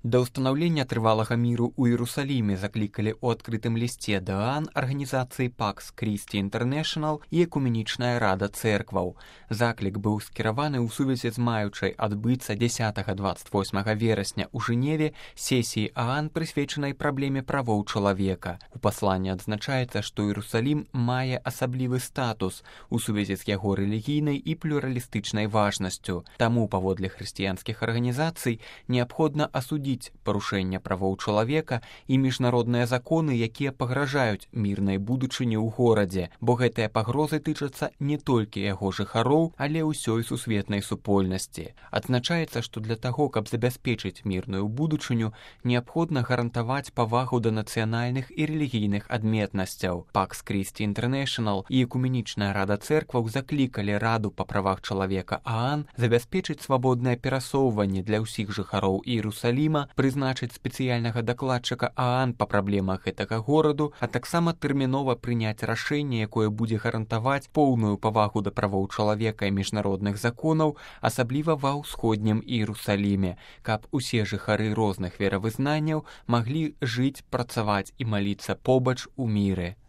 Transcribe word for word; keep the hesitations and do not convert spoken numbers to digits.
Да ўстанаўлення трывалага міру ў Іерусаліме заклікалі ў адкрытым лісце ДААН арганізацыі Пакс Крісці Інтэрнэшнл і Экуменічная рада цэркваў. Заклік быў скіраваны ў сувязі з маючай адбыцца дзесятага дваццаць восьмага верасня ў Жэневе сесіі ААН, прысвечанай праблеме правоў чалавека. У пасланні адзначаецца, што Іерусалім мае асаблівы статус у сувязі з яго рэлігійнай і плюралістычнай важнасцю. Таму, паводле хрысціянскіх арганізацый, неабходна асудзіць парушэння правоў чалавека і міжнародныя законы, якія пагражаюць мірнай будучыні ў горадзе, бо гэтыя пагрозы тычацца не толькі яго жыхароў, але ўсёй сусветнай супольнасці. Адзначаецца, што для таго, каб забяспечыць мірную будучыню, неабходна гарантаваць павагу да нацыянальных і рэлігійных адметнасцяў. Пакс Крісці Інтэрнэшнл і Экуменічная рада цэркваў заклікалі Раду па правах чалавека ААН забяспечыць свабоднае перасоўванне для ўсіх жыхароў Іерусаліма, прызначыць спецыяльнага дакладчыка ААН па праблемах гэтага гораду, а таксама тэрмінова прыняць рашэнне, якое будзе гарантаваць поўную павагу да правоў чалавека і міжнародных законаў, асабліва ва ўсходнім Іерусаліме, каб усе жыхары розных веравызнанняў маглі жыць, працаваць і маліцца побач у міры.